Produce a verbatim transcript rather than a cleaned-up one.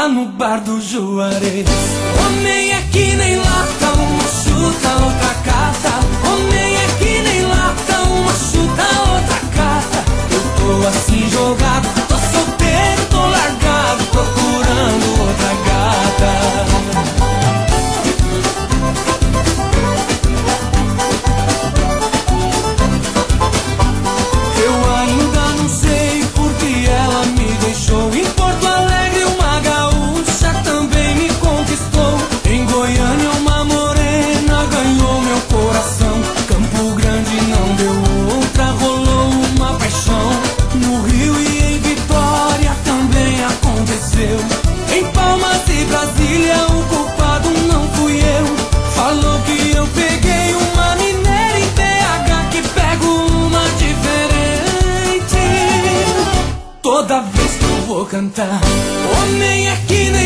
lá no bar do Juarez. Homem é que nem lata, uma chuta, outra cata. Homem é que nem lata, uma chuta, outra cata. Eu tô assim jogado, tô solteiro, tô largado, procurando outra gata. Eu ainda não sei porque ela me deixou. Em Porto Alegre uma gaúcha também me conquistou. Em Goiânia uma morena ganhou meu coração. Campo Grande não deu outra, rolou uma paixão. No Rio e em Vitória também aconteceu. Em Palmas e Brasília o culpado não fui eu. Falou que eu peguei uma mineira em B H, que pego uma diferente toda vez que eu vou cantar. Homem é que nem